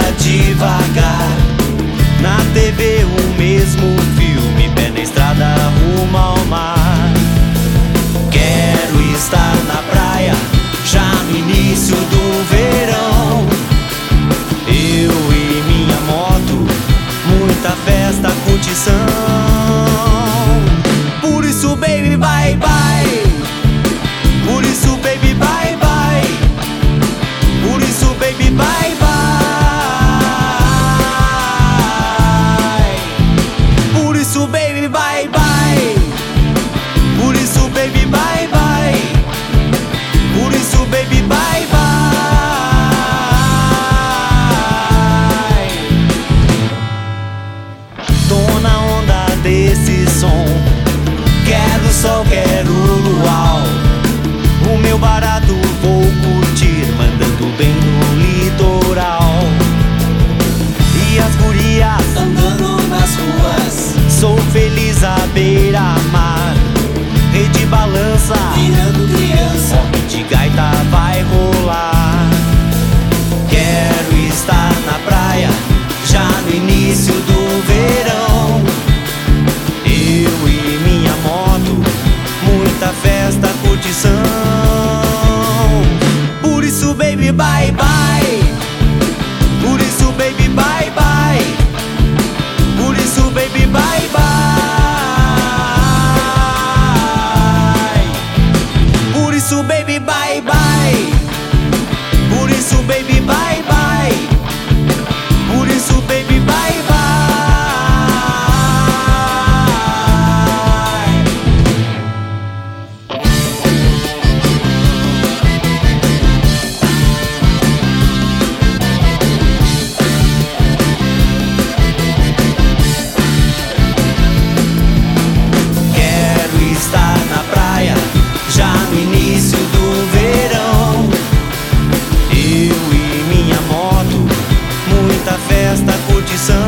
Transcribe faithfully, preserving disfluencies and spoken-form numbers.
devagar. Na T V o mesmo filme, pé na estrada rumo ao mar. Quero estar na praia, já no início do verão. Eu e minha moto, muita festa, curtição. Por isso, baby, bye, bye. Por isso, baby, bye, bye. Por isso, baby, bye, bye. Por isso, baby, bye, bye. Por isso, baby, bye, bye. Por isso, baby, bye, bye. Tô na onda desse som. Quero sol, quero luau. O meu barato vou curtir, mandando bem no litoral. E as gurias andando nas ruas, sou feliz à beira-mar. Rede balança, virando criança, rock de gaita vai rolar. Quero estar na praia, já no início do verão. Eu e minha moto, muita festa, curtição. Por isso, baby, bye, bye. Por isso, baby, bye, bye. Por isso, baby, bye, bye. Por isso, baby, bye, bye. Por isso, baby, bye, bye. Por isso, baby, bye, bye. Quero estar na praia, já no início do verão. Eu e minha moto, muita festa, curtição.